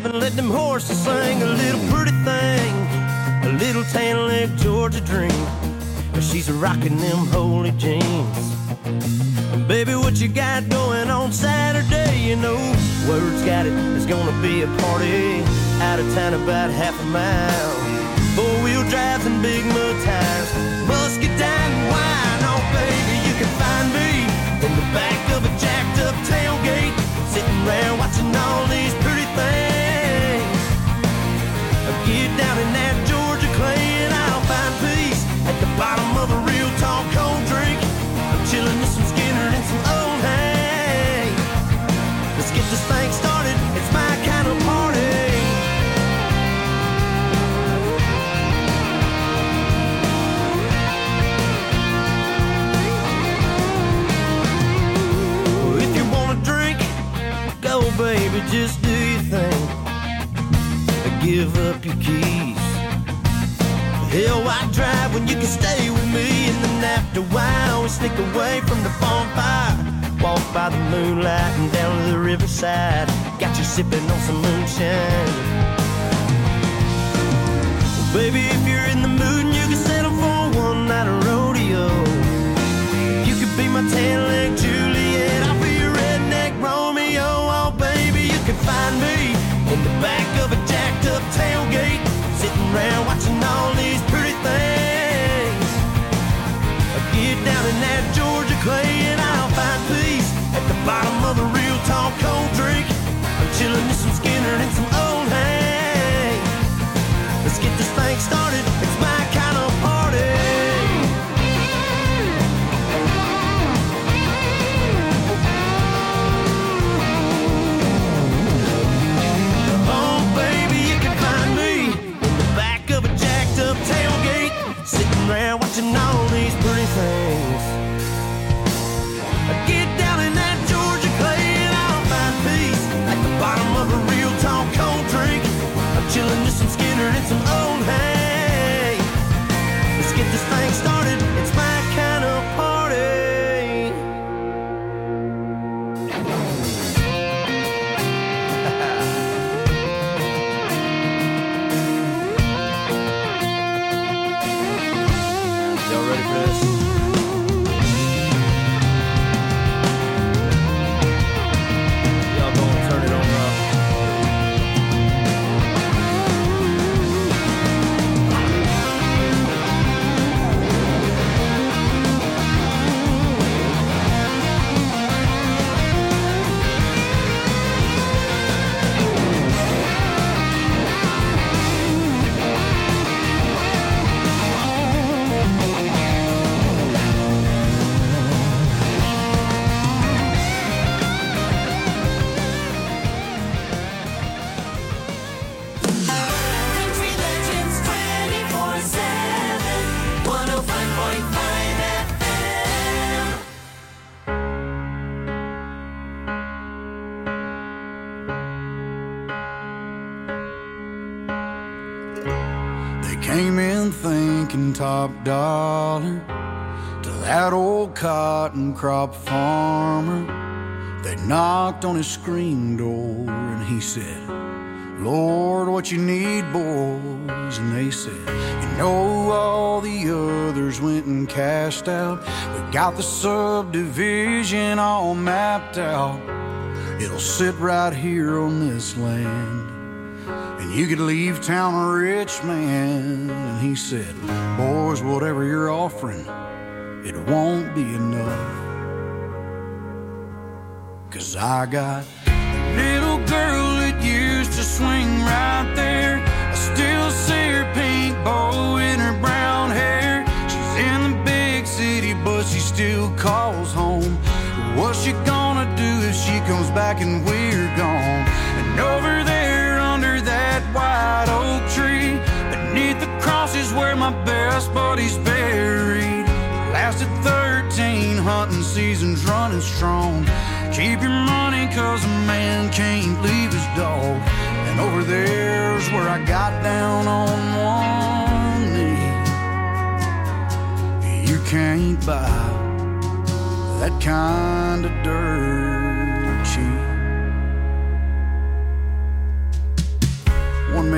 drive and let them horses sing. A little pretty thing, a little tan-leg Georgia dream. She's rocking them holy jeans. Baby, what you got going on Saturday? You know, word's got it, there's gonna be a party out of town about half a mile. Four-wheel drives and big mud tires, musket down and wine. Oh, baby, you can find me in the back of a jacked-up tailgate, sitting around watching all these pretty things. Get down in that Georgia clay and I'll find peace at the bottom of a real tall cold drink. I'm chilling with some Skinner and some old hay. Let's get this thing started, it's my kind of party. Well, if you wanna drink, go baby, just do your thing. Give up your keys. Hell, why drive when you can stay with me? And then after a while, we sneak away from the bonfire, walk by the moonlight and down to the riverside. Got you sipping on some moonshine. Well, baby, if you're in the mood and you can settle for one night of rodeo, you could be my tan-leg Juliet, I'll be your redneck Romeo. Oh, baby, you can find me in the back of a jacked-up tailgate, sitting around watching all these pretty things. Get down in that Georgia clay and I'll find peace at the bottom of a real tall cold drink. I'm chilling with some Skinner and some old hay. Let's get this thing started, it's my kind of party. Sitting around watching all these pretty things. Get down in that Georgia clay and I'll find peace at the bottom of a real tall cold drink. I'm chilling with some Skinner and some old hay. Let's get this thing started, it's my kind of party. Y'all ready for this? Y'all gonna turn it on up. Came in thinking top dollar to that old cotton crop farmer. They knocked on his screen door and he said, Lord, what you need, boys? And they said, you know, all the others went and cashed out. We got the subdivision all mapped out. It'll sit right here on this land, and you could leave town a rich man. And he said, boys, whatever you're offering, it won't be enough. 'Cause I got a little girl that used to swing right there. I still see her pink bow in her brown hair. She's in the big city, but she still calls home. What's she gonna do if she comes back and we're gone? And over there under that white oak tree, beneath the cross is where my best buddy's buried. Lasted 13 hunting seasons running strong. Keep your money 'cause a man can't leave his dog. And over there's where I got down on one knee. You can't buy that kind of dirt cheap.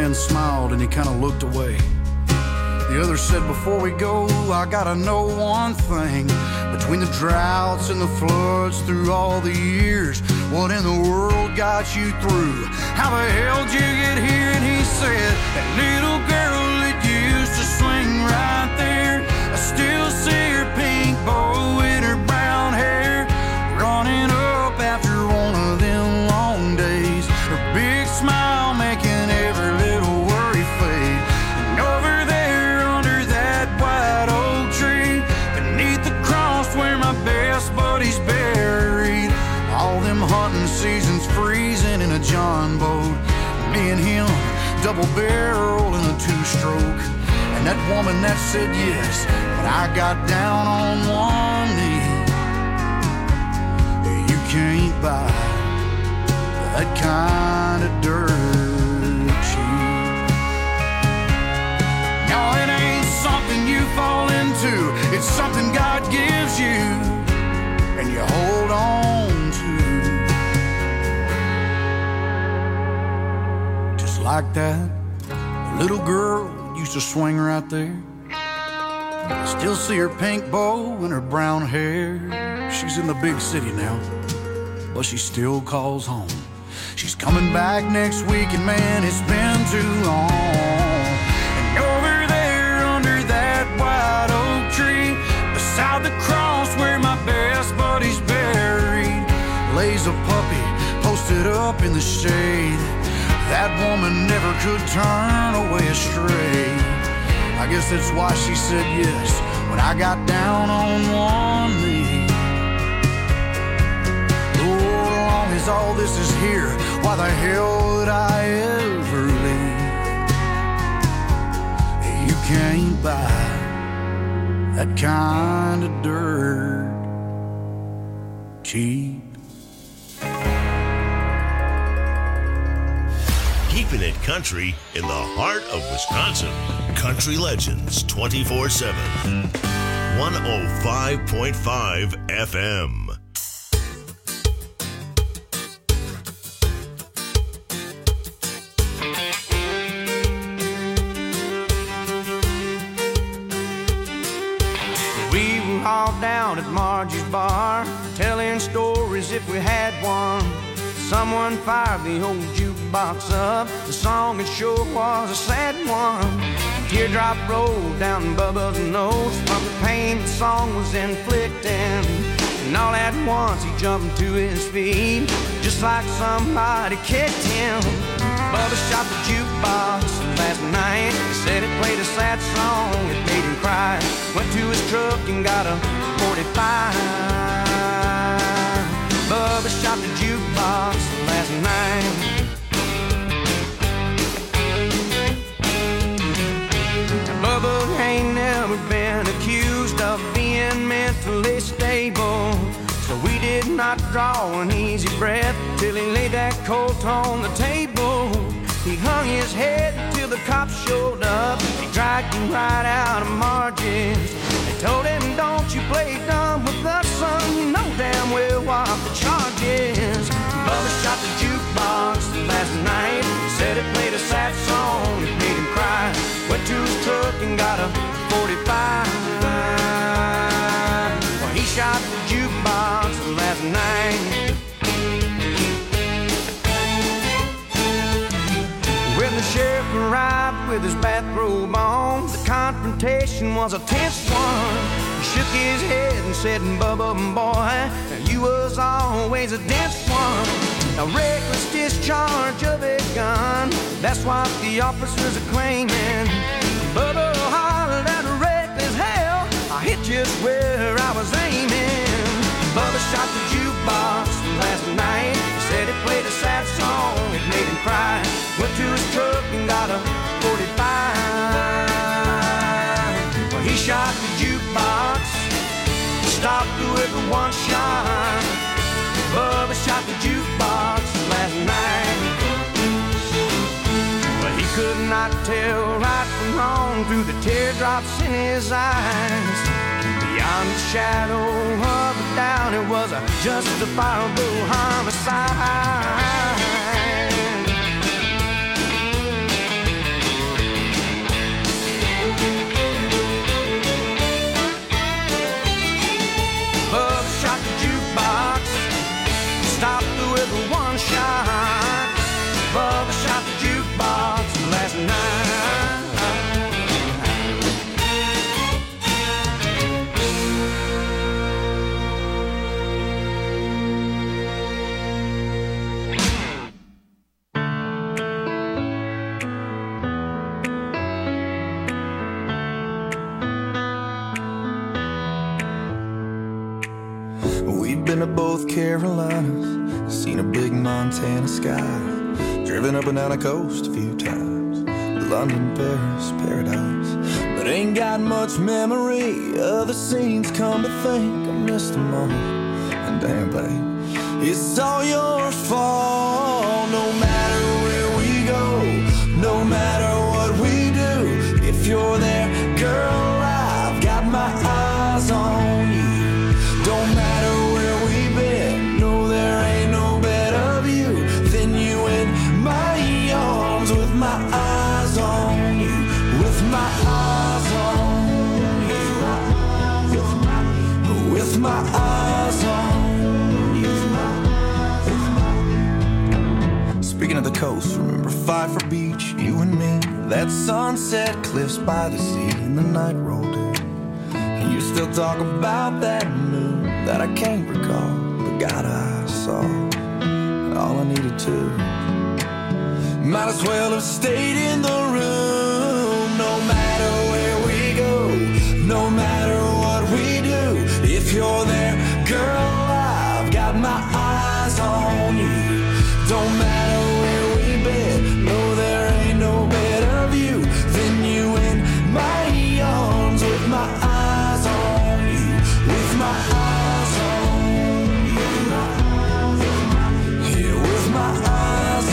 man smiled and he kind of looked away. The other said, before we go, I gotta know one thing. Between the droughts and the floods through all the years, what in the world got you through? How the hell did you get here? And he said, that little girl that used to swing right there, I still see her pink bow in her brown hair, running up after one of them long days, her big smile making every little worry fade. And over there under that white oak tree, beneath the cross where my best buddy's buried, all them hunting seasons freezing in a John boat, me and him double barrel in a two-stroke. And that woman that said yes, but I got down on one knee. You can't buy that kind of dirt cheap. No, it ain't something you fall into, it's something God gives you and you hold on to. Just like that little girl used to swing right there. I still see her pink bow and her brown hair. She's in the big city now, but she still calls home. She's coming back next week, and man, it's been too long. And over there under that white oak tree, beside the cross where my best buddy's buried, lays a puppy posted up in the shade. That woman never could turn away astray. I guess that's why she said yes when I got down on one knee. Lord, as long as all this is here, why the hell would I ever leave? You can't buy that kind of dirt cheap. Keeping it country in the heart of Wisconsin. Country Legends 24/7. 105.5 FM. We were all down at Margie's bar, telling stories if we had one. Someone fired the old jukebox up. The song it sure was a sad one. A teardrop rolled down Bubba's nose from the pain the song was inflicting. And all at once he jumped to his feet, just like somebody kicked him. Bubba shot the jukebox last night. He said it played a sad song, it made him cry. Went to his truck and got a 45. Bubba shot the jukebox last night. Now, Bubba ain't never been accused of being mentally stable, so we did not draw an easy breath till he laid that colt on the table. He hung his head till the cops showed up. He dragged him right out of Margie's. They told him, don't you play dumb with us, son. You know damn well what the charge is. Bubba shot the jukebox last night. Said it played a sad song, it made him cry. Went to his truck and got a 45. Well, he shot the jukebox last night. When the sheriff arrived with his bathrobe on, the confrontation was a tense one. He shook his head and said, Bubba, boy, you was always a dense one. A reckless discharge of a gun, that's what the officers are claiming. Bubba hollered at reckless hell, I hit just where I was aiming. Bubba shot the jukebox last night. He said it played a sad song, it made him cry. Went to his truck and got a 45. Well, he shot the jukebox, stopped with a one shot. Bubba shot the jukebox last night. But he could not tell right from wrong through the teardrops in his eyes. Beyond the shadow of a doubt, it was a justifiable homicide. shot the jukebox last night. Been to both Carolinas, seen a big Montana sky, driven up and down the coast a few times, London, Paris, paradise, but ain't got much memory of the scenes. Come to think, I missed them all, and damn babe, it's all your fault. No matter where we go, no matter what we do, if you're there, girl, I've got my eyes on you. Don't matter where we've been, no, there ain't no better view than you in my arms, with my eyes on you, with my eyes on you, with my eyes on you. Speaking of the coast, remember Pfeiffer Beach, you and me, that sunset cliffs by the sea, and the night rolled in, and you still talk about that moon that I can't recall, but God, I saw all I needed to. Might as well have stayed in the room. No matter where we go, no matter what we do, if you're there, girl, I've got my eyes on you. Don't matter where we've been, no, there ain't no better view than you in my arms, with my eyes on you, with my eyes on you, yeah, with my eyes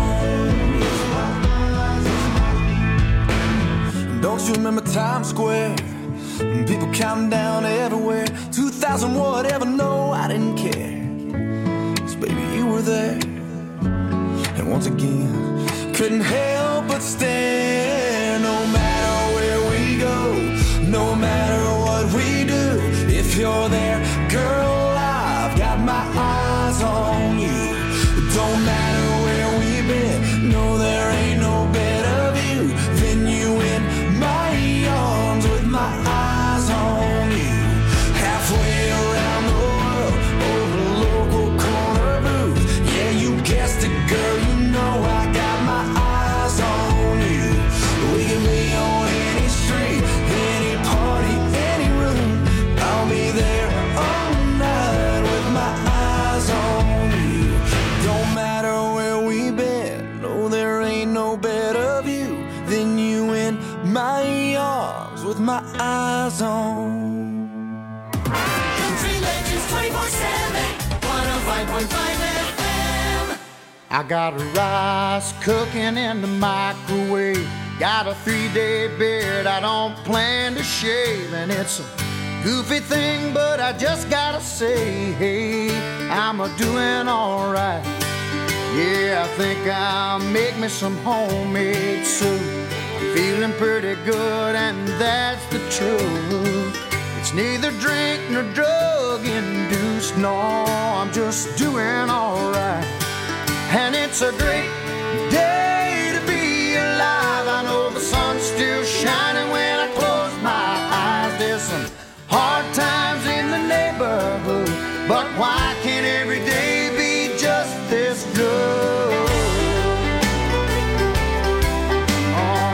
on you. Don't you remember Times Square? People counting down everywhere, 2,000 whatever, no, I didn't care, 'cause baby, you were there. And once again, couldn't help but stare. No matter where we go, no matter what we do, if you're there, girl, I've got my eyes on you. Don't matter where we've been, no, there ain't no better view than you in my arms, with my eyes on you. Halfway around the world, over a local corner booth, yeah, you guessed it, girl, you know I got my eyes on you. We can be on any street, any party, any room, I'll be there all night with my eyes on you. Don't matter where we've been, no, there ain't no better view than you in my arms, with my eyes on. Country Legends 24/7, 105.5 FM. I got rice cooking in the microwave, got a 3-day beard I don't plan to shave, and it's a goofy thing, but I just gotta say, hey, I'm a-doing alright. Yeah, I think I'll make me some homemade soup. I'm feeling pretty good, and that's the truth. It's neither drink nor drug-induced, no, I'm just doing alright. And it's a great day to be alive. I know the sun's still shining when I close my eyes. There's some hard times in the neighborhood, but why can't every day be just this good? Oh,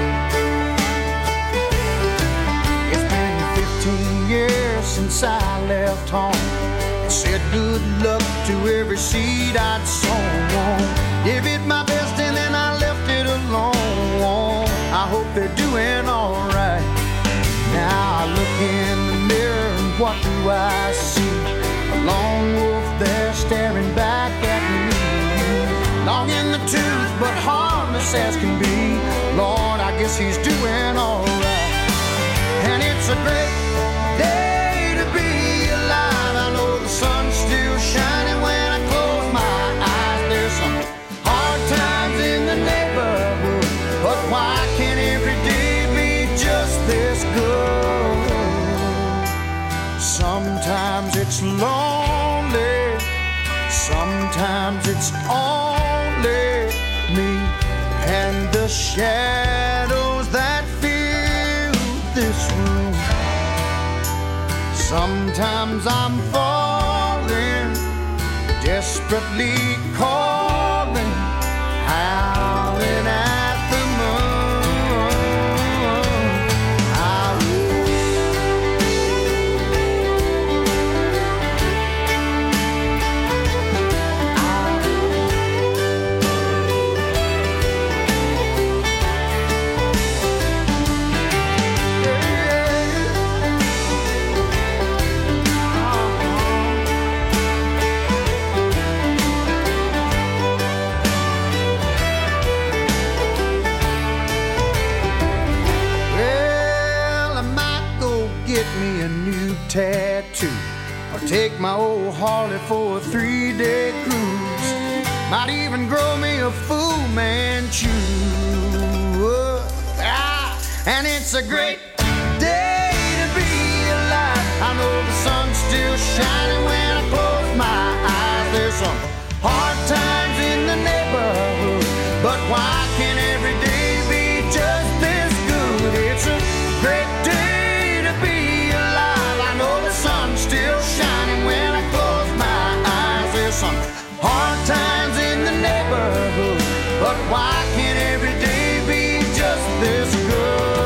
yeah. It's been 15 years since I left home. Said good luck to every seed I'd sown. Gave it my best and then I left it alone. I hope they're doing alright. Now I look in the mirror and what do I see? A lone wolf there staring back at me. Long in the tooth but harmless as can be. Lord, I guess he's doing alright. And it's a great day to be alive. I know the sun's still shining when I close my eyes. There's some hard times in the neighborhood, but why can't every day be just this good? Sometimes it's lonely, sometimes it's only me. and the shadows that fill this room. Sometimes I'm falling, desperately calling, howling at the moon. Tattoo, or take my old Harley for a 3-day cruise. Might even grow me a Fu Manchu. And it's a great day to be alive. I know the sun's still shining when I close my eyes. There's some hard times in the neighborhood, but why can't every day be just this good? It's a great day to be still shining when I close my eyes. There's some hard times in the neighborhood, but why can't every day be just this good?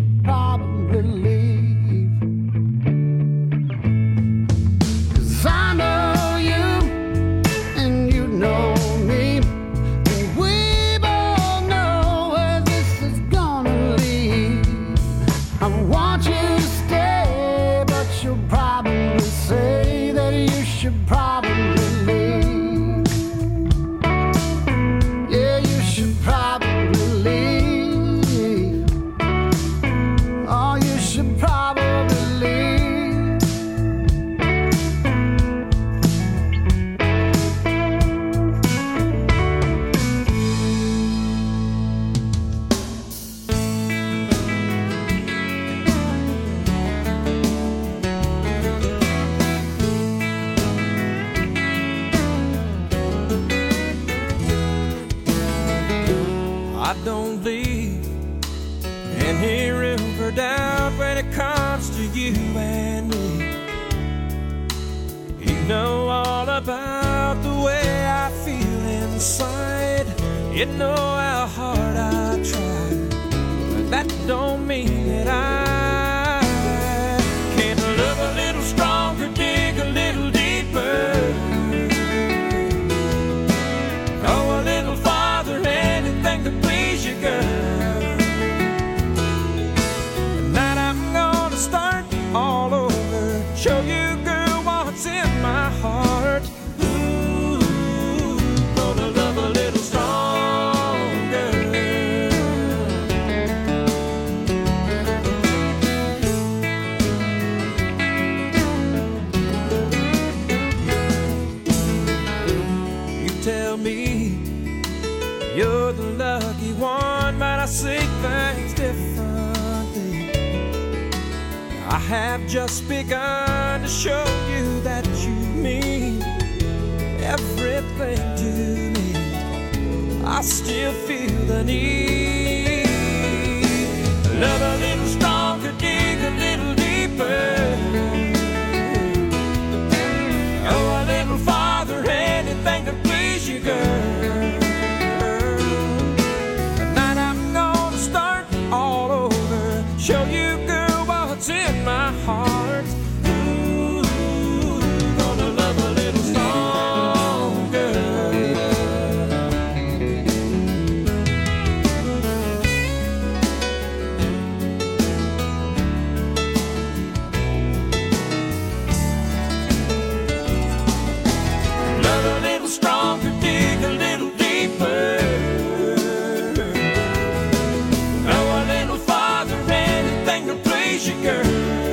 probably leave. 'Cause I should probably leave. Yeah, you should probably leave. Oh, you should probably leave. I don't leave any room for doubt when it comes to you and me. You know all about the way I feel inside. You know how hard I try, but that don't mean that I can't love a little stronger, dig a little deeper, go a little farther, anything to please you, girl. Tonight I'm gonna start all over, show you, girl, what's in my heart. Ooh, gonna love a little stronger. You tell me you're the lucky one, but I see things differently. I have just begun to show you that you mean everything to me. I still feel the need. Love a little stronger, dig a little deeper, go a little farther, anything to please you, girl. All over, show you, girl, what's in my heart. Ooh, gonna love a little stronger. Love a little stronger, dig a little deeper, you, girl.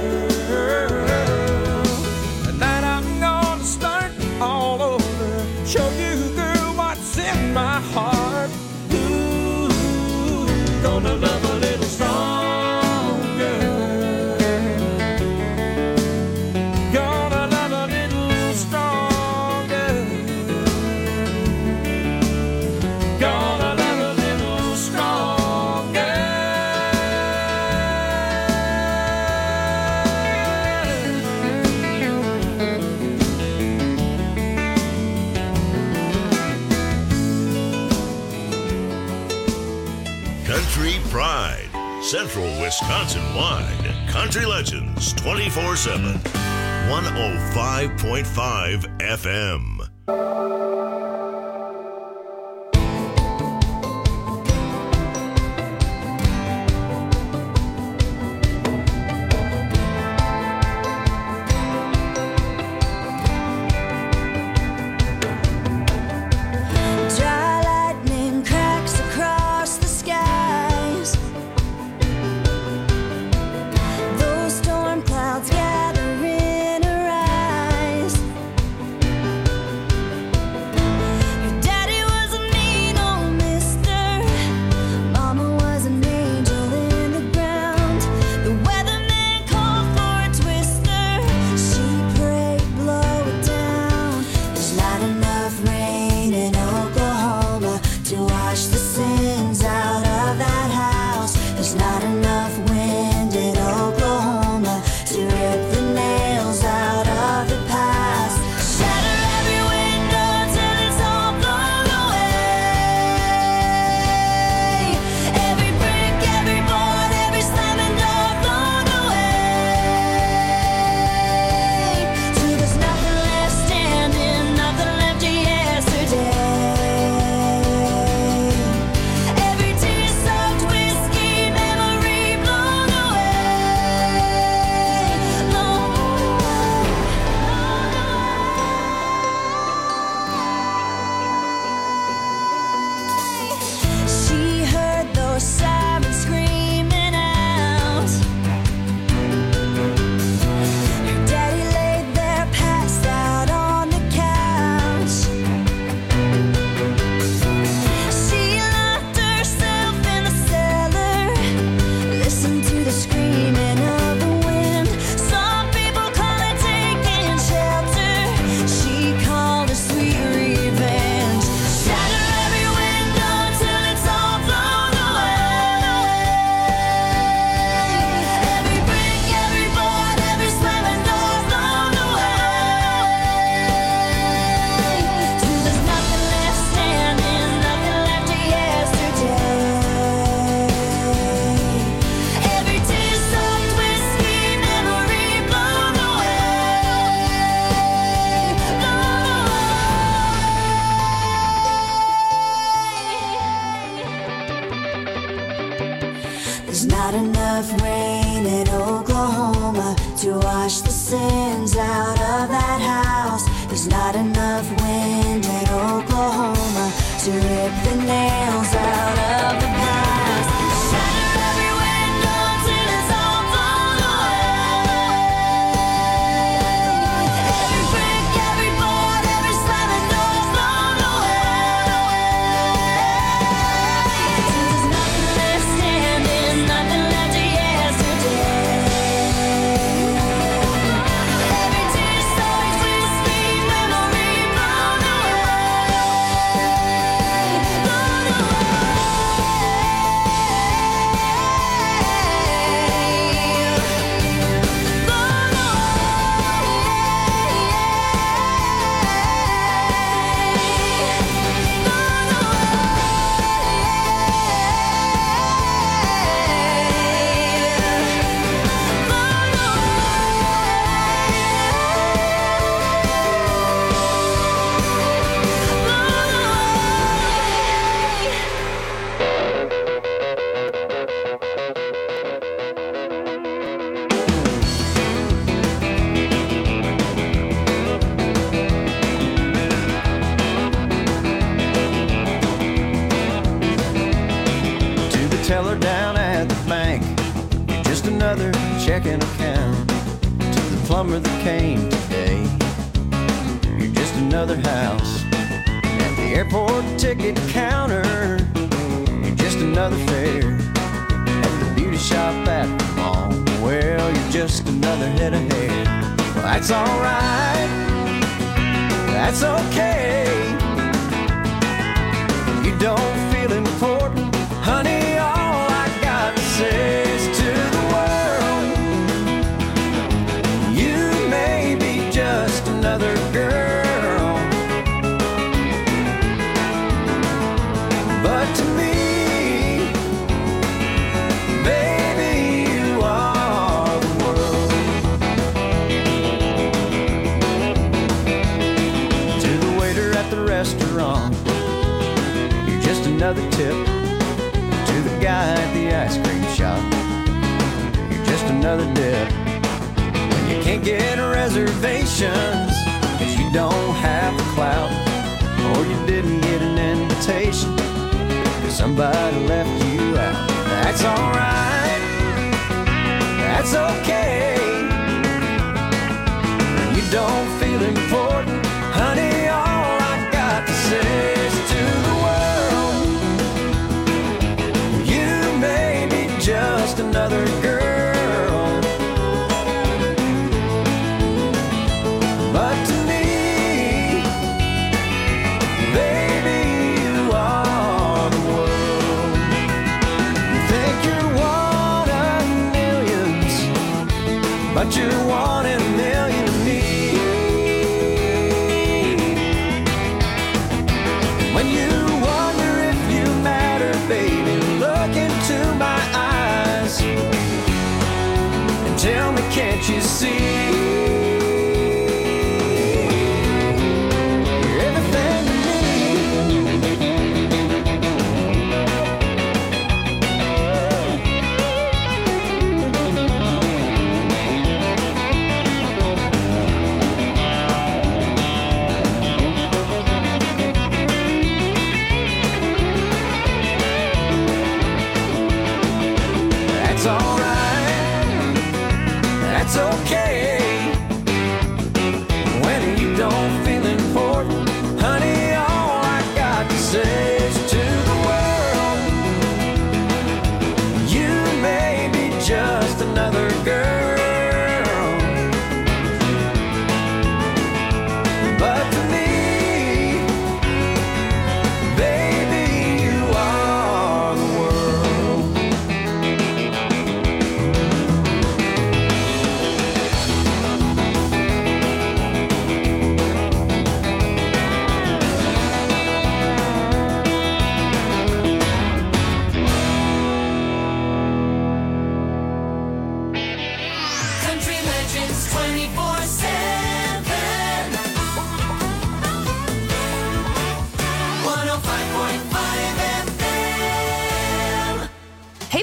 Tonight I'm gonna start all over, show you, girl, what's in my heart. Ooh, gonna love a little stronger. Gonna love a little stronger. Gonna love a little stronger. Country Pride, Central Wisconsin-wide. Country Legends 24/7. 105.5 FM. Dry lightning cracks across the skies. Those storm clouds gather in her eyes. sins out of that house. There's not enough wind in Oklahoma to rip the nails out of the past. Shatter every window till it's all blown away. Every brick, every board, every slamming door's blown away. Since there's nothing left standing, nothing left of yesterday. Every tear so twisty, memory blown away. Blown To the teller down at the bank, you're just another checking account. To the plumber that came today, you're just another house. At the airport ticket counter, you're just another fare. At the beauty shop at the mall, well, you're just another head of hair. Well, that's alright, that's okay. You don't feel important, honey, all I got to say is to the world, you may be just another girl, but to me, baby, you are the world. To the waiter at the restaurant, you're just another tip. To the guy at the ice cream shop, you're just another dip. When you can't get reservations, 'cause you don't have the clout, or you didn't get an invitation, 'cause somebody left you out. That's alright, that's okay. When you don't feel important, honey, all I got to say is to the world, you may be just another girl, but to me, baby, you are the world. You think you're one of millions,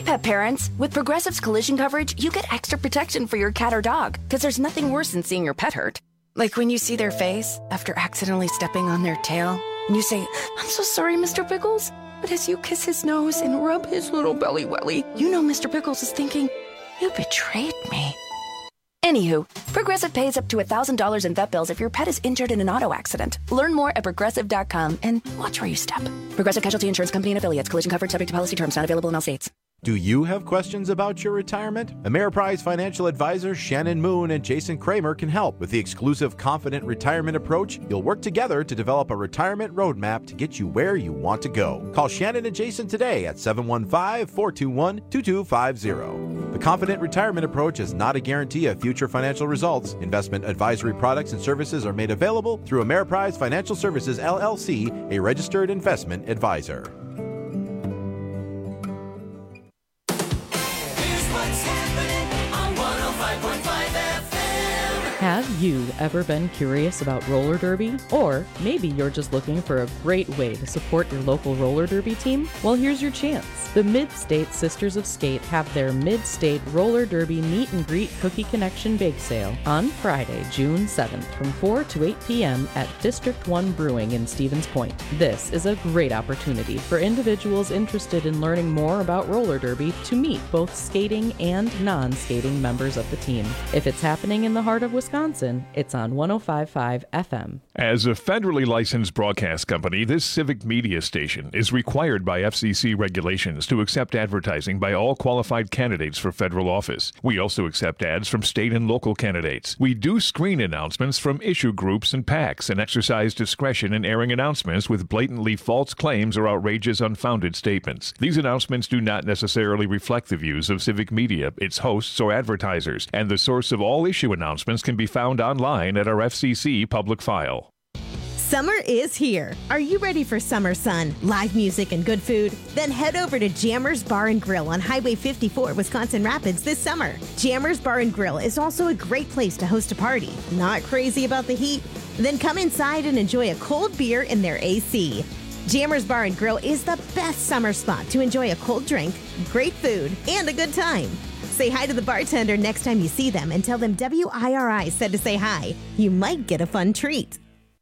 pet parents, with Progressive's collision coverage, you get extra protection for your cat or dog, because there's nothing worse than seeing your pet hurt. Like when you see their face after accidentally stepping on their tail, and you say, "I'm so sorry, Mr. Pickles." But as you kiss his nose and rub his little belly welly, you know Mr. Pickles is thinking, "You betrayed me." Anywho, Progressive pays up to $1,000 in vet bills if your pet is injured in an auto accident. Learn more at Progressive.com and watch where you step. Progressive Casualty Insurance Company and Affiliates. Collision coverage subject to policy terms. Not available in all states. Do you have questions about your retirement? Ameriprise financial advisors Shannon Moon and Jason Kramer can help. With the exclusive Confident Retirement Approach, you'll work together to develop a retirement roadmap to get you where you want to go. Call Shannon and Jason today at 715-421-2250. The Confident Retirement Approach is not a guarantee of future financial results. Investment advisory products and services are made available through Ameriprise Financial Services, LLC, a registered investment advisor. Have you ever been curious about roller derby? Or maybe you're just looking for a great way to support your local roller derby team? Well, here's your chance. The Mid-State Sisters of Skate have their Mid-State Roller Derby Meet and Greet Cookie Connection Bake Sale on Friday, June 7th from 4 to 8 p.m. at District 1 Brewing in Stevens Point. This is a great opportunity for individuals interested in learning more about roller derby to meet both skating and non-skating members of the team. If it's happening in the heart of Wisconsin, it's on 105.5 FM. As a federally licensed broadcast company, this civic media station is required by FCC regulations to accept advertising by all qualified candidates for federal office. We also accept ads from state and local candidates. We do screen announcements from issue groups and PACs and exercise discretion in airing announcements with blatantly false claims or outrageous, unfounded statements. These announcements do not necessarily reflect the views of civic media, its hosts, or advertisers, and the source of all issue announcements can be found online at our FCC public file. Summer is here. Are you ready for summer sun, live music, and good food? Then head over to Jammers Bar and Grill on Highway 54, Wisconsin Rapids this summer. Jammers Bar and Grill is also a great place to host a party. Not crazy about the heat? Then come inside and enjoy a cold beer in their AC. Jammers Bar and Grill is the best summer spot to enjoy a cold drink, great food, and a good time. Say hi to the bartender next time you see them and tell them WIRI said to say hi. You might get a fun treat.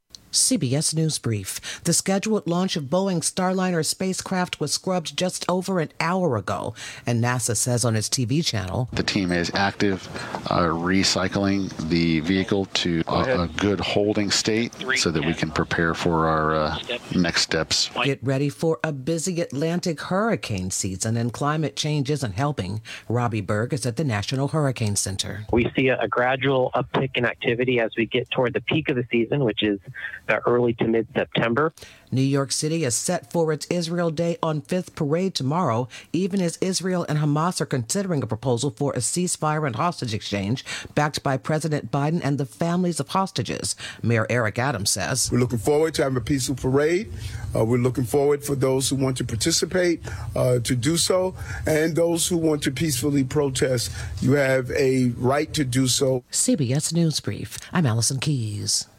CBS News Brief. The scheduled launch of Boeing's Starliner spacecraft was scrubbed just over an hour ago, and NASA says on its TV channel, the team is active recycling the vehicle to a good holding state so that we can prepare for our next steps. Get ready for a busy Atlantic hurricane season, and climate change isn't helping. Robbie Berg is at the National Hurricane Center. We see a gradual uptick in activity as we get toward the peak of the season, which is early to mid-September. New York City is set for its Israel Day on 5th parade tomorrow, even as Israel and Hamas are considering a proposal for a ceasefire and hostage exchange backed by President Biden and the families of hostages. Mayor Eric Adams says, we're looking forward to having a peaceful parade. We're looking forward for those who want to participate to do so, and those who want to peacefully protest. You have a right to do so. CBS News Brief. I'm Allison Keyes.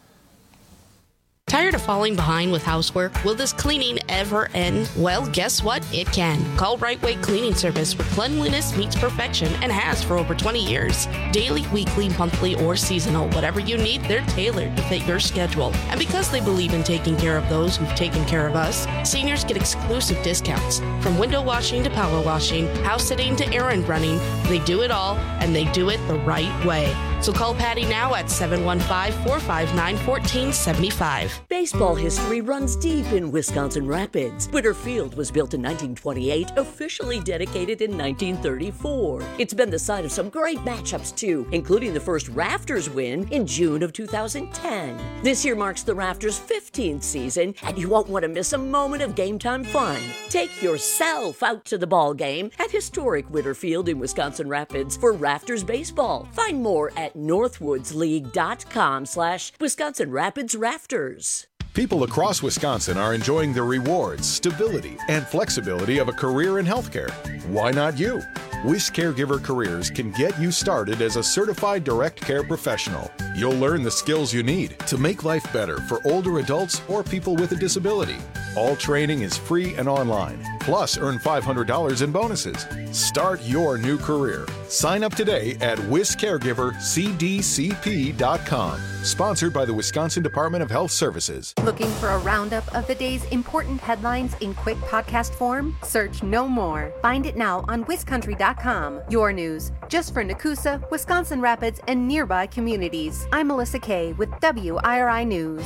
Tired of falling behind with housework? Will this cleaning ever end? Well, guess what? It can. Call Right Way Cleaning Service, where cleanliness meets perfection and has for over 20 years. Daily, weekly, monthly, or seasonal, whatever you need, they're tailored to fit your schedule. And because they believe in taking care of those who've taken care of us, seniors get exclusive discounts. From window washing to power washing, house sitting to errand running, they do it all, and they do it the right way. So call Patty now at 715-459-1475. Baseball history runs deep in Wisconsin Rapids. Witter Field was built in 1928, officially dedicated in 1934. It's been the site of some great matchups too, including the first Rafters win in June of 2010. This year marks the Rafters' 15th season, and you won't want to miss a moment of game time fun. Take yourself out to the ball game at historic Witter Field in Wisconsin Rapids for Rafters baseball. Find more at northwoodsleague.com/Wisconsin Rapids Rafters. People across Wisconsin are enjoying the rewards, stability, and flexibility of a career in healthcare. Why not you? Wish Caregiver Careers can get you started as a certified direct care professional. You'll learn the skills you need to make life better for older adults or people with a disability. All training is free and online. Plus, earn $500 in bonuses. Start your new career. Sign up today at WisCaregiverCDCP.com. Sponsored by the Wisconsin Department of Health Services. Looking for a roundup of the day's important headlines in quick podcast form? Search No More. Find it now on WisCountry.com. Your news, just for Nakusa, Wisconsin Rapids, and nearby communities. I'm Melissa Kay with WIRI News.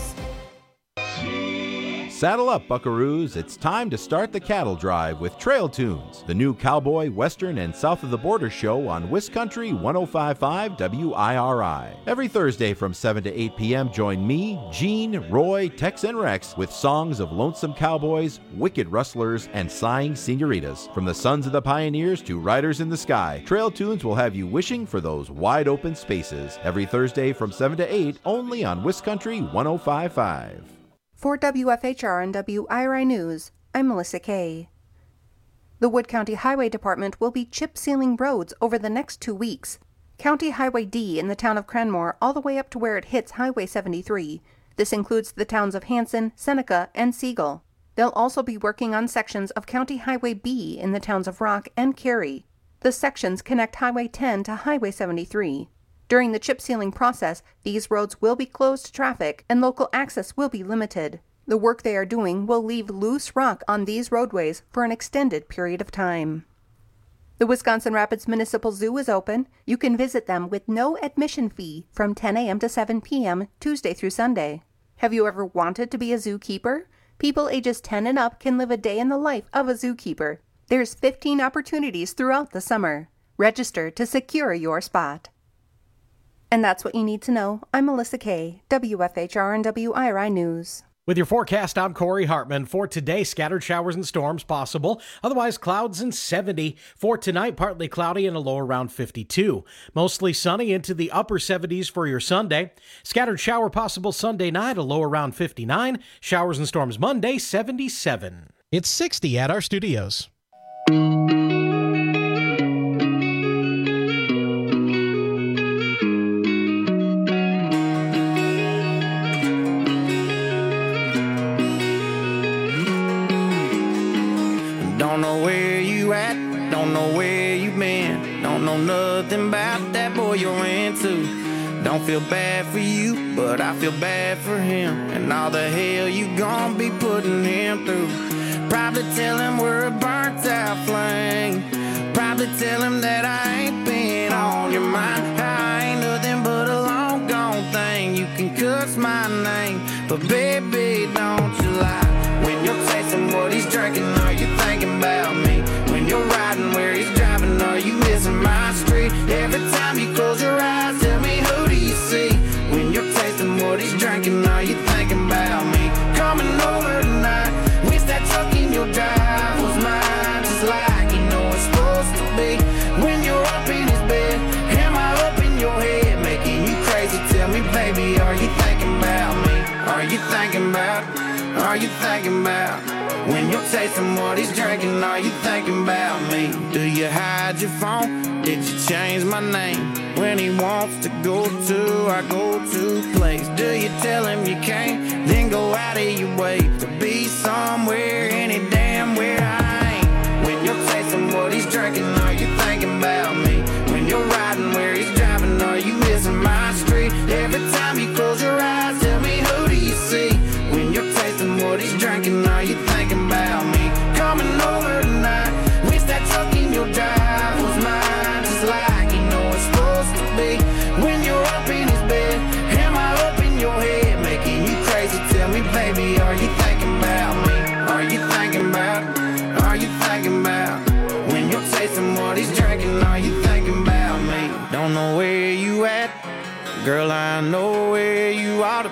Saddle up, buckaroos. It's time to start the cattle drive with Trail Tunes, the new cowboy, western, and south of the border show on WisCountry 105.5 WIRI. Every Thursday from 7 to 8 p.m., join me, Gene, Roy, Tex, and Rex with songs of lonesome cowboys, wicked rustlers, and sighing senoritas. From the sons of the pioneers to riders in the sky, Trail Tunes will have you wishing for those wide open spaces. Every Thursday from 7 to 8, only on WisCountry 105.5. For WFHR and WIRI News, I'm Melissa Kay. The Wood County Highway Department will be chip sealing roads over the next 2 weeks. County Highway D in the town of Cranmore all the way up to where it hits Highway 73. This includes the towns of Hanson, Seneca, and Siegel. They'll also be working on sections of County Highway B in the towns of Rock and Cary. The sections connect Highway 10 to Highway 73. During the chip sealing process, these roads will be closed to traffic and local access will be limited. The work they are doing will leave loose rock on these roadways for an extended period of time. The Wisconsin Rapids Municipal Zoo is open. You can visit them with no admission fee from 10 a.m. to 7 p.m. Tuesday through Sunday. Have you ever wanted to be a zookeeper? People ages 10 and up can live a day in the life of a zookeeper. There's 15 opportunities throughout the summer. Register to secure your spot. And that's what you need to know. I'm Melissa Kay, WFHR and WIRI News. With your forecast, I'm Corey Hartman. For today, scattered showers and storms possible. Otherwise, clouds and 70. For tonight, partly cloudy and a low around 52. Mostly sunny into the upper 70s for your Sunday. Scattered shower possible Sunday night, a low around 59. Showers and storms Monday, 77. It's 60 at our studios. Don't know where you at, don't know where you been, don't know nothing about that boy you're into. Don't feel bad for you, but I feel bad for him, and all the hell you gon' be putting him through. Probably tell him we're a burnt out flame, probably tell him that I ain't been on your mind. I ain't nothing but a long gone thing, you can cuss my name, but baby don't you lie. When you're tasting what he's drinking, are you thinking about me? When you're riding where he's driving, are you missing my street? Every time you close your eyes, tell me who do you see? When you're tasting what he's drinking, are you thinking about me? Coming over tonight, wish that truck in your drive was mine, just like you know it's supposed to be. When you're up in his bed, am I up in your head, making you crazy? Tell me, baby, are you thinking about me? Are you thinking about? Are you thinking about? When you're tasting what he's drinking, are you thinking about me? Do you hide your phone? Did you change my name? When he wants to go to our go-to place, do you tell him you can't? Then go out of your way to be somewhere, any damn where I ain't. When you're tasting what he's drinking, are you thinking about me? When you're riding where he's driving, are you missing my street? Every time you close your eyes, tell me who do you see? When you're tasting what he's drinking, are you thinking about me? Coming over tonight, wish that truck in your drive was mine, just like you know it's supposed to be. When you're up in his bed, am I up in your head, making you crazy? Tell me, baby, are you thinking about me? Are you thinking about? Are you thinking about? When you're tasting what he's drinking, are you thinking about me? Don't know where you at, girl, I know where you ought to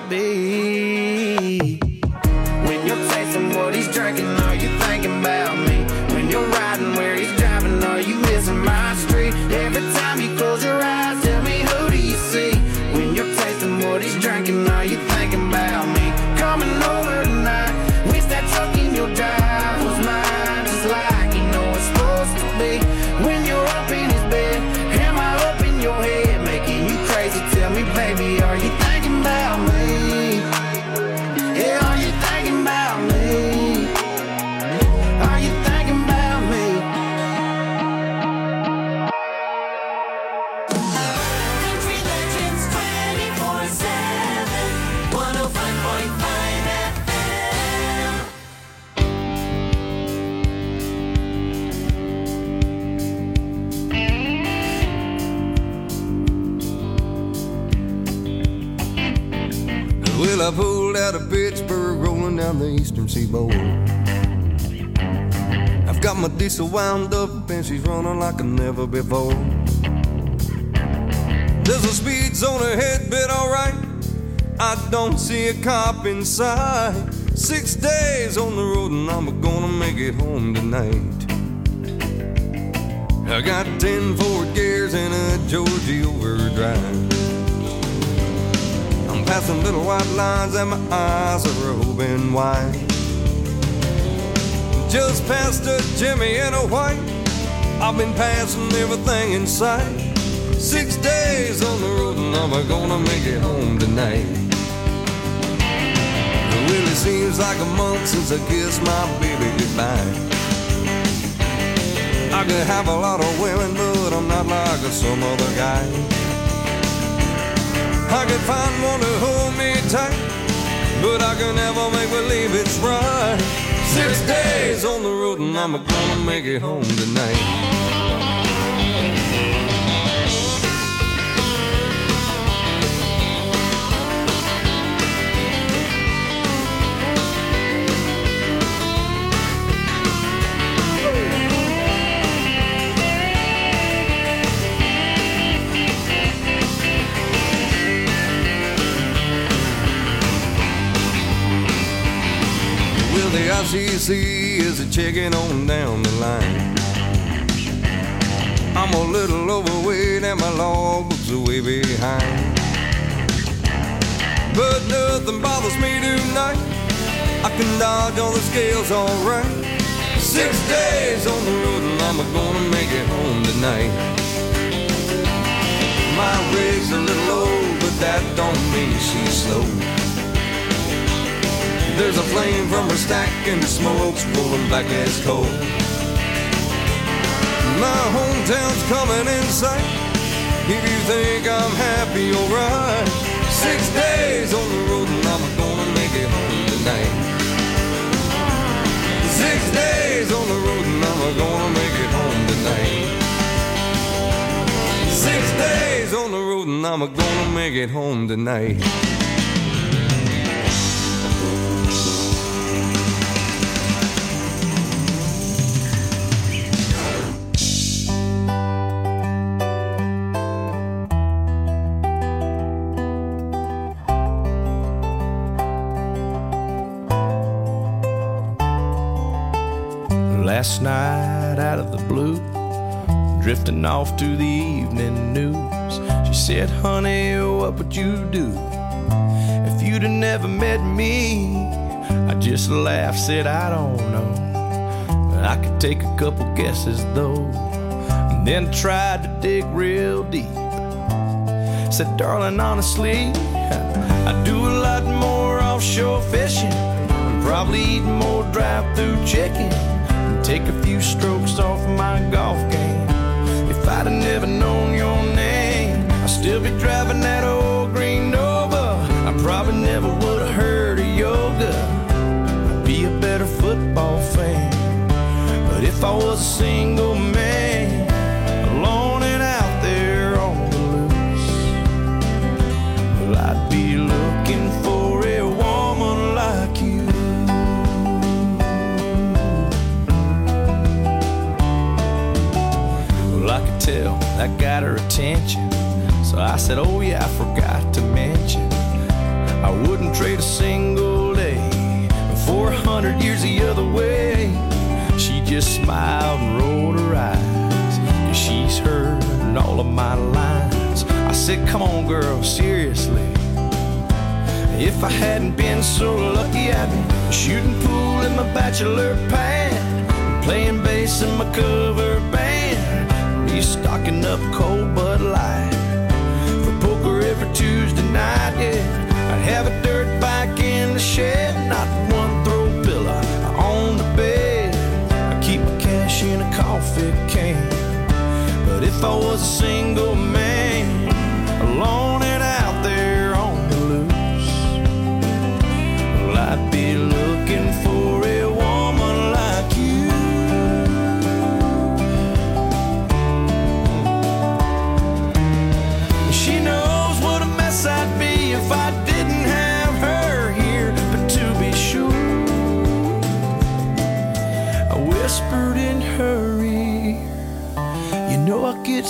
be. When you're tasting what he's drinking, are you thinking about me? When you're riding where he's driving, are you missing my street? Every time you close your eyes, tell me who do you see? When you're tasting what he's drinking, are you thinking about me? Coming over tonight, wish that truck in your drive was mine, just like you know it's supposed to be. When you're up in his bed, am I up in your head, making you crazy? Tell me, baby, are you thinking about me? out of Pittsburgh, rolling down the eastern seaboard. I've got my diesel wound up and she's running like never before. There's a speed zone ahead, bit alright. I don't see a cop in sight. 6 days on the road and I'm gonna make it home tonight. I got 10 forward gears and a Georgie overdrive. I'm passing little white lines and my eyes are open wide. Just past a Jimmy and a white. I've been passing everything in sight. 6 days on the road and I'm gonna make it home tonight. It really seems like a month since I kissed my baby goodbye. I could have a lot of women, but I'm not like some other guy. I could find one to hold me tight, but I can never make believe it's right. 6 days on the road and I'm gonna make it home tonight. The ICC is a checking on down the line. I'm a little overweight and my logbook's way behind. But nothing bothers me tonight. I can dodge all the scales alright. 6 days on the road and I'm gonna make it home tonight. My rig's a little low, but that don't mean she's slow. There's a flame from her stack and the smoke's rolling back as coal. My hometown's coming in sight. If you think I'm happy, alright. 6 days on the road and I'm gonna make it home tonight. 6 days on the road and I'm gonna make it home tonight. 6 days on the road and I'm gonna make it home tonight. Last night out of the blue, drifting off to the evening news, she said, honey, what would you do if you'd have never met me? I just laughed, said, I don't know. I could take a couple guesses though, and then tried to dig real deep. Said, darling, honestly, I do a lot more offshore fishing, and probably eat more drive-through chicken, take a few strokes off my golf game. If I'd have never known your name, I'd still be driving that old green Nova. I probably never would have heard of yoga. I'd be a better football fan. But if I was a single man, alone and out there on the loose, well, I'd be looking for a woman like you. I could tell that got her attention, so I said, oh yeah, I forgot to mention, I wouldn't trade a single day for 100 years the other way. She just smiled and rolled her eyes, 'cause she's heard all of my lines. I said, come on girl, seriously, if I hadn't been so lucky, I'd be shooting pool in my bachelor pad, playing bass in my cover band, stocking up cold Bud Light for poker every Tuesday night, yeah. I'd have a dirt bike in the shed, not one throw pillow on the bed. I'd keep my cash in a coffee can. But if I was a single man, alone and out there on the loose, well, I'd be looking for a woman like you. She knows what a mess I'd be if I didn't have her here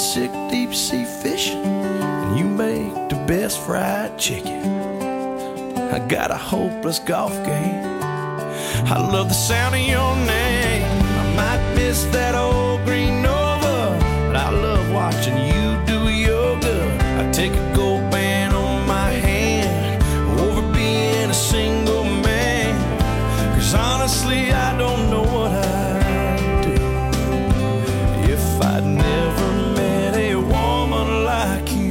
sick deep sea fishing, and you make the best fried chicken. I got a hopeless golf game. I love the sound of your name. I might miss that old green Nova, but I love watching you do yoga. I take a gold band on my hand over being a single man, 'cause honestly I don't know what I'd do if I'd never met a woman like you.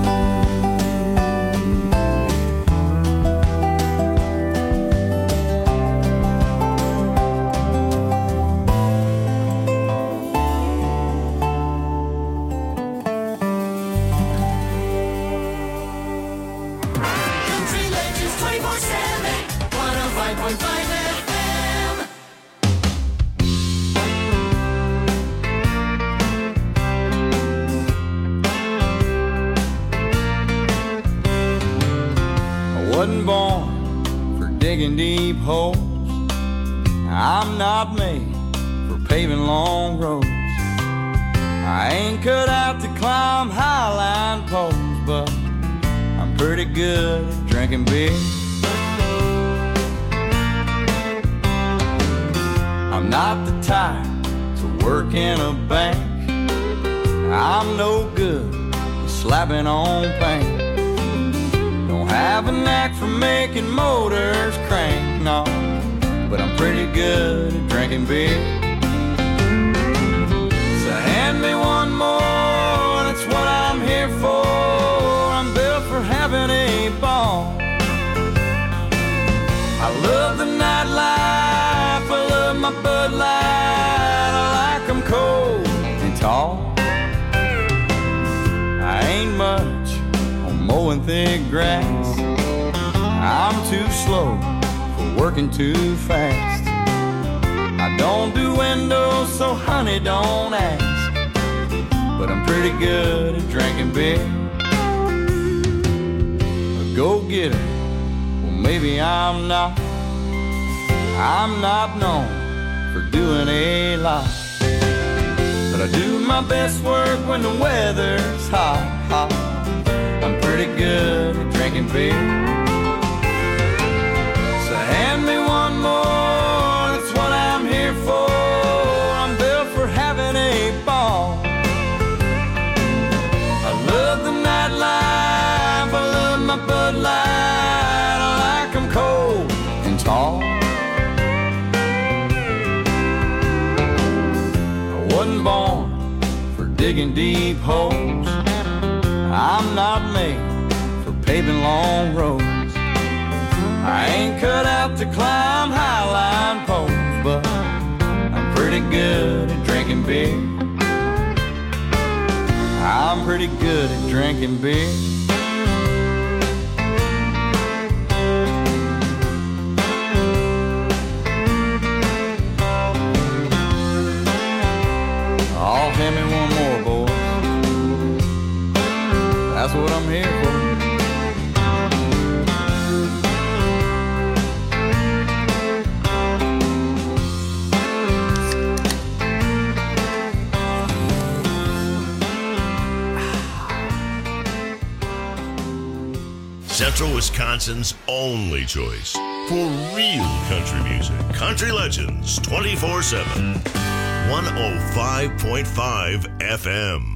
Wasn't born for digging deep holes. I'm not made for paving long roads. I ain't cut out to climb highline poles, but I'm pretty good at drinking beer. I'm not the type to work in a bank. I'm no good at slapping on paint. Don't have a knack for making motors crank, no, but I'm pretty good at drinking beer. So hand me one more, that's what I'm here for. I'm built for having a ball. I love the nightlife, I love my Bud Light. I like them cold and tall. I ain't much on mowing thick grass. I'm too slow for working too fast. I don't do windows, so honey, don't ask. But I'm pretty good at drinking beer. A go-getter, well maybe I'm not. I'm not known for doing a lot, but I do my best work when the weather's hot, hot. I'm pretty good at drinking beer. So hand me one more, that's what I'm here for. I'm built for having a ball. I love the nightlife, I love my Bud Light. I like them cold and tall. Wasn't born for digging deep holes. I'm not made for paving long roads. I ain't cut out to climb highline poles, but I'm pretty good at drinking beer. I'm pretty good at drinking beer. Oh, hand me one more, boys. That's what I'm here for. Central Wisconsin's only choice for real country music. Country Legends 24/7. 105.5 FM.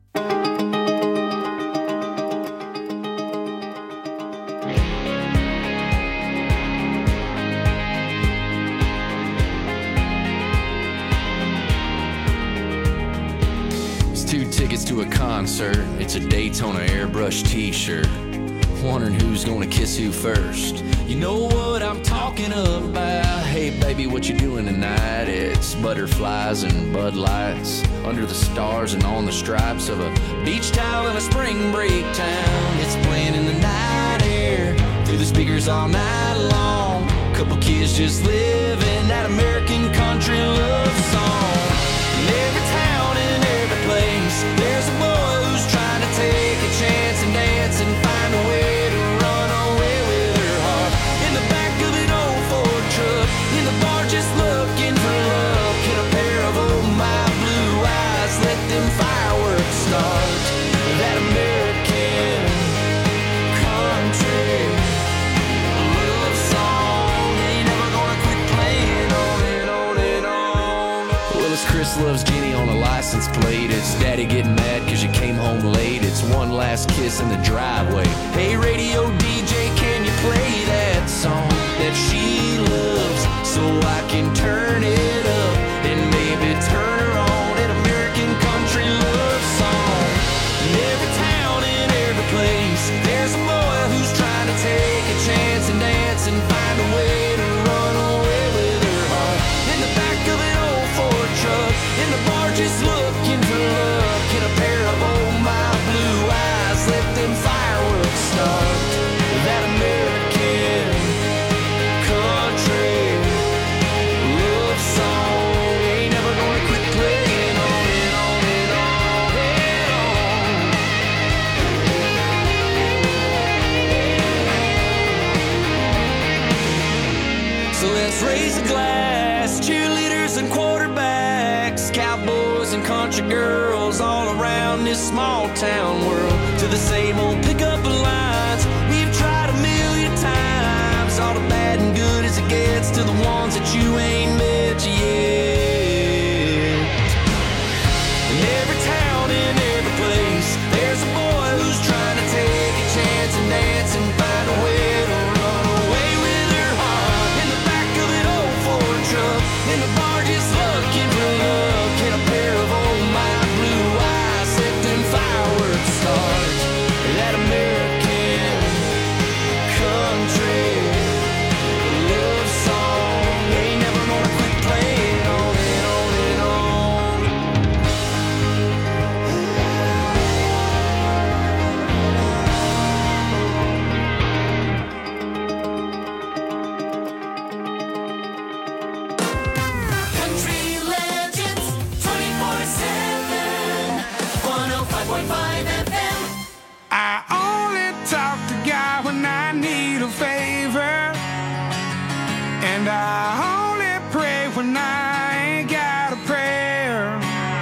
It's 2 tickets to a concert. It's a Daytona airbrush t-shirt. Wondering who's gonna kiss who first. You know what I'm talking about. Hey baby, what you doing tonight? It's butterflies and Bud Lights under the stars and on the stripes of a beach towel in a spring break town. It's playing in the night air through the speakers all night long. Couple kids just living that American country love song. In every town and every place, there's a boy who's trying to take a chance and dance and find a way to run away with her heart. In the back of an old Ford truck, in the bar just looking for love. Can a pair of old my blue eyes let them fireworks start? just loves Jenny on a license plate. It's daddy getting mad cause you came home late. It's one last kiss in the driveway. Hey radio DJ, can you play that song that she loves so I can turn it up and maybe turn her on an American country love song. In every town, in every place, there's a boy who's trying to take a chance and dance and find a way to run away with her heart. In the back of an old Ford truck, in the bar just looking for luck. In a pair of old my blue eyes, let them fireworks start. That American country love song ain't never gonna quit playing on and on and on and on. So let's raise a glass, cheerleaders and quarterbacks, cowboys and country girls all around this small town world, to the same old pickup lines we've tried a million times, all the bad and good as it gets, to the ones that you ain't met yet. In every town, in every place, there's a boy who's trying to take a chance and dance and find a way to run away with her heart. In the back of an old Ford truck, in the bar just looking for luck. In a pair of old my blue eyes, let them fireworks start. That American country love song ain't never gonna quit playing on and on and on. Country Legends 24/7 105.5 FM. I only talk to God when I need a favor, and I only pray when I ain't got a prayer.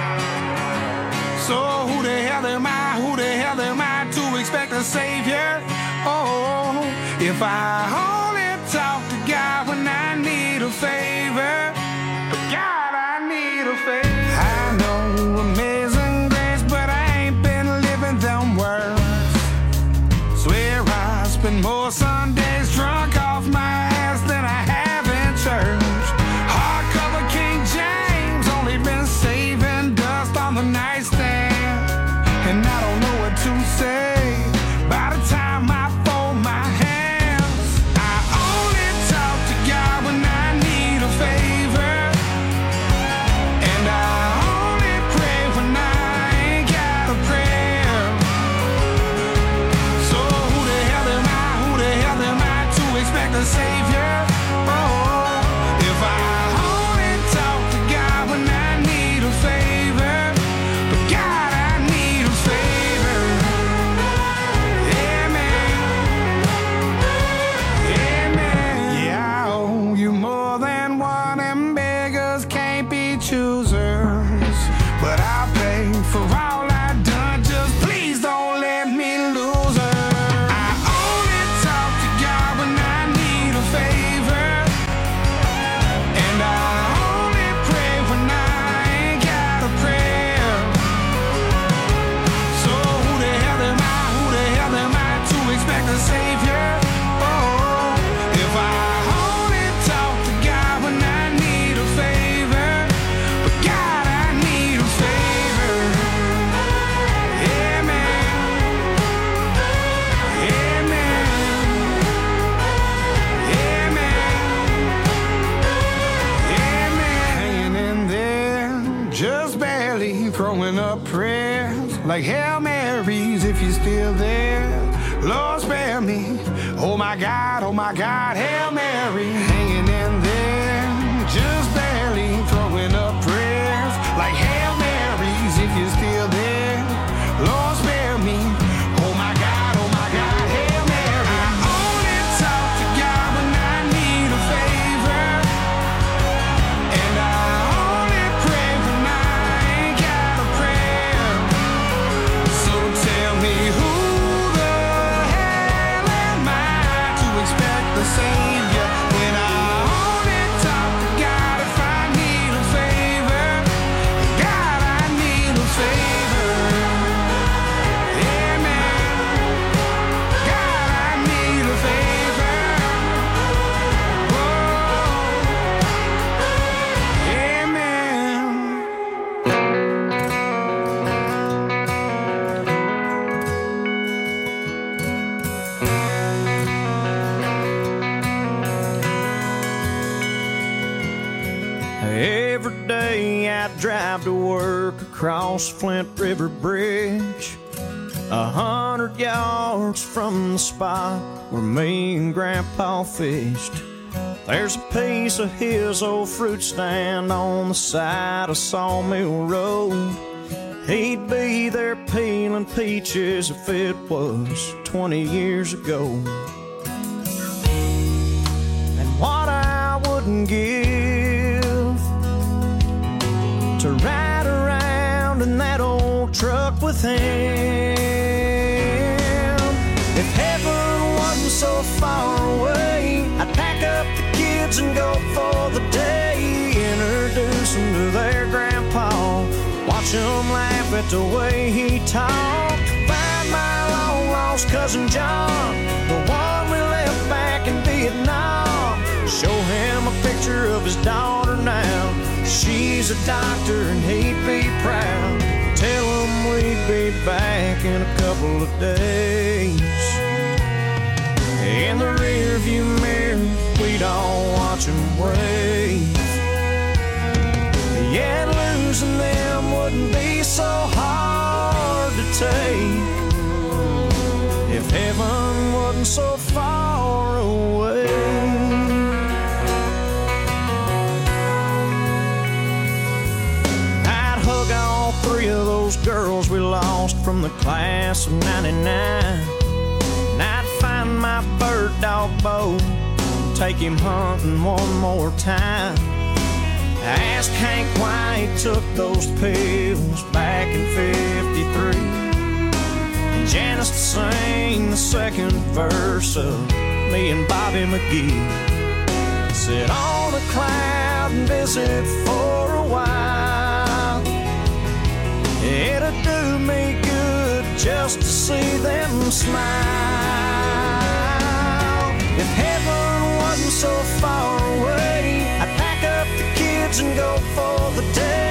So who the hell am I? Who the hell am I to expect a savior? Oh, if I only talk to God when I need a favor, God, I need a favor. I know amazing grace, but I ain't been living them words. Swear I spend more Sundays drunk off my ass than I have in church. Hardcover King James, only been saving dust on the nightstand, and I don't know what to say by the time I fold my hands. I only talk to God when I need a favor, and I only pray when I ain't got a prayer. So who the hell am I? Who the hell am I to expect a savior? Oh, if I only talk to God when I need a favor, but God, I need a favor. Amen. Amen. Yeah, I owe you more than one, and beggars can't be choosers. But I'll pay for all I've done. Just please don't let me lose her. I only talk to God when I need a favor, and I only pray when I ain't got a prayer. So who the hell am I? Who the hell am I to expect a savior? Oh, if I only talk to God when I need a favor, but God, I need a favor. Amen. Amen. Amen. Hanging in there, just barely throwing up prayers like Hail Marys if you're still there. Lord, spare me. Oh my God, Hail Mary. Hanging in there, just barely throwing up prayers like Hail Marys if you're still there. Lord, spare me. Oh my God, Hail Mary. I only talk to God when I need a favor, and I only pray when I ain't got a prayer. So tell me who the hell am I to expect the savior when I Every day I drive to work across Flint River Bridge, 100 yards from the spot where me and Grandpa fished. There's a piece of his old fruit stand on the side of Sawmill Road. He'd be there peeling peaches if it was 20 years ago. And what I wouldn't give to ride around in that old truck with him. If heaven wasn't so far away, I'd pack up the kids and go for the day. Introduce them to their grandpa, watch them laugh at the way he talked. Find my long lost cousin John, the one we left back in Vietnam. Show him a picture of his daughter now. She's a doctor and he'd be proud. Tell him we'd be back in a couple of days. In the rearview mirror, we'd all watch him wave. Yeah, losing them wouldn't be so hard to take if heaven wasn't so far away. I'd hug all three of those girls we lost from the class of '99. And I'd find my bird dog Bo, take him hunting one more time. I asked Hank why he took those pills back in '53, and Janice to sing the second verse of me and Bobby McGee. Sit on a cloud and visit for a while. It'd do me good just to see them smile. If heaven wasn't so far away, I'd pack up the kids and go for the day.